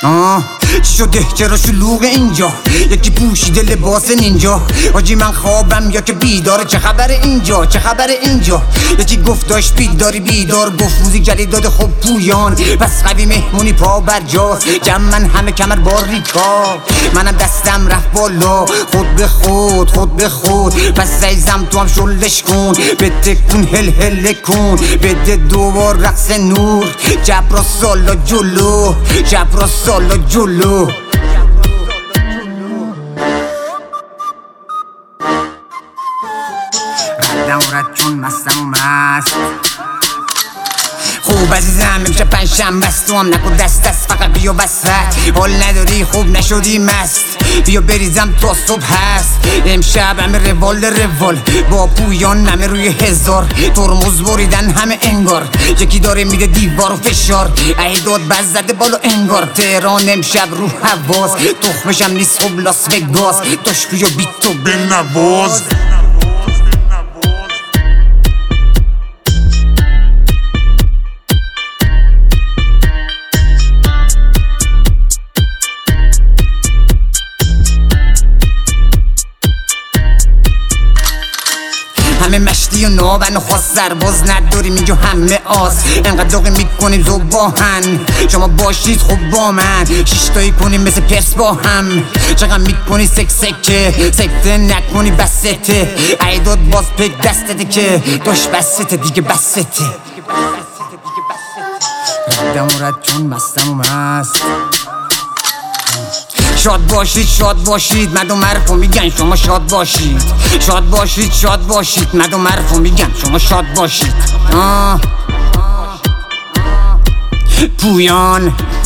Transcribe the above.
چی شده چرا شلوغ اینجا؟ یکی پوشیده لباس نینجا. حاجی من خوابم یا که بیداره؟ چه خبر اینجا؟ چه خبر اینجا؟ یکی گفت داشت بیداری بیدار، گفت موزیک جدید داده خب پویان، پس قوی مهمونی پا بر جاست. جمع من همه کمر باریکا، منم دستم رفت بالا. خود به خود خود به خود، پس عیزم تو هم شلش کن، بده کن هل هل کن، بده دوبار رقص نور. جب را سالا جلو، جب را سالا جلو. ردم و رد چون مستم و مست. خوب عزیزم امشب پنجشنبه است، تو هم نکن دست دست، فقط بیا وسط. حال نداری خوب نشدی مست، بیا بریزم تا صبح هست. امشب همه روال روال، با پویان همه روی هزار، ترمز بریدن همه انگار. یکی داره میده دیوار و فشار، ایداد بز زده بالا انگار. تهران امشب رو حواس، تخمشم نیست خب لاس وگاس. داشت یا بیت تو بنواز. همه مشتی و نابن و خواست، سرباز نداریم اینجا همه آس. انقدر داغی میکنیم زباهن، شما باشید خوب با من. شیشتایی کنیم مثل پرس با هم، چقدر میکنی سک سکه، سکته نکنی بسته. ایداد باز پک دستته که داشت بسته دیگه بسته. ردم و رد چون مستم و مست. شاد باشید شاد باشید، مردم حرفو میگن شما شاد باشید. شاد باشید شاد باشید، مردم حرفو میگن شما شاد باشید. پویان